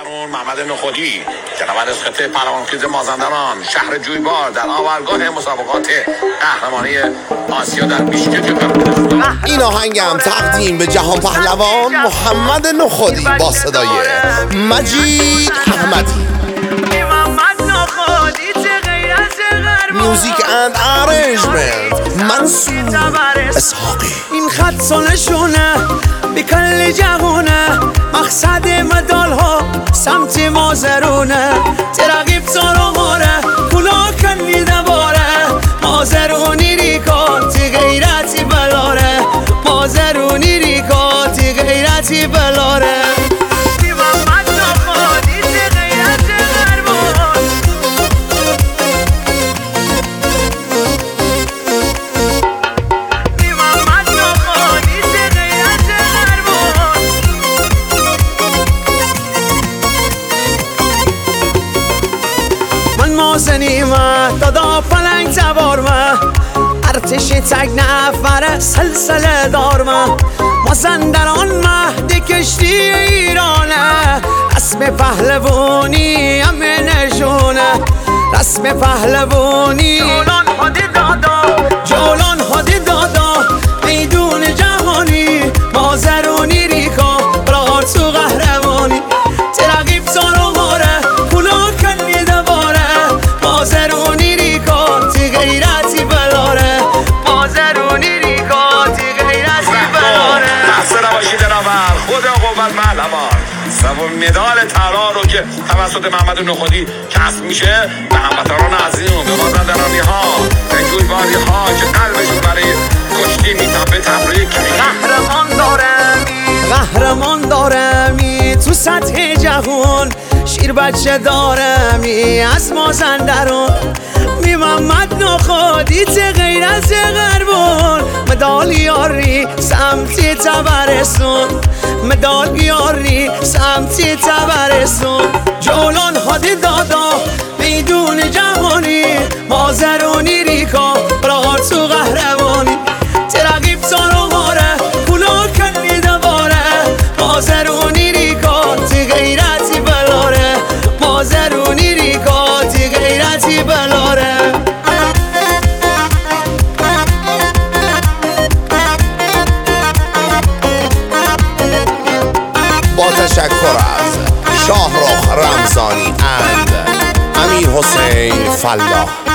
درون محمد نخودی جنابت از خطه پهلوانخیز مازندران شهر جویبار در آورگاه مسابقات قهرمانی آسیا در بیشکک ترکمنستان. این آهنگم تقدیم به جهان پهلوان محمد نخودی با صدای مجید احمدی. میوزیک اند ارنجمنت منصور اسحاقی. این خط سالشونه بکل جهونه مقصد مدال ها سمت مازرونه ترقیب سارو ماره کلا کنیده باره مازرونی ریکاتی غیرتی بلاره مازرونی ریکاتی غیرتی بلاره. مازنیمه دادا پلنگ تبارمه ارتش تک نفره سلسله دارمه مازندران مهد کشتی ایرانه رسم پهلوانی همه نشونه رسم پهلوانی جولان هادی دادا جولان هادی دادا میدون جهانی مازرونی ریکا برار تو قهرمانی ترقیب سارو ماره کلا کنیده باره مازرونی ریکاتی غیرتی بلاره مازرونی ریکاتی غیرتی بلاره. دست نباشی درآور خود قوت پهلوان سوم مدال طلا رو که توسط محمد نخودی کسب میشه به هموطنان عزیز به مازندرانی ها به جویباری ها که قلبشون برای کشتی میتپه تبریک قهرمان دارمی تو سطح جهان شیر بچه دارمی از مازندران می محمد نخودی ته غیر از غربان مدال یاری سمتی تبرستان مدال یاری سمتی تبرستان جولان هادی دادا میدون جهانی مازرونی ریکا برار تو قهرمانی ترقیب سارو ماره کلا کنیده باره مازرونی ریکاتی غیرتی بلاره مازرونی ریکاتی غیرتی بلاره. با تشکر از شاهرخ رمضانی اند امیر حسین فلاح.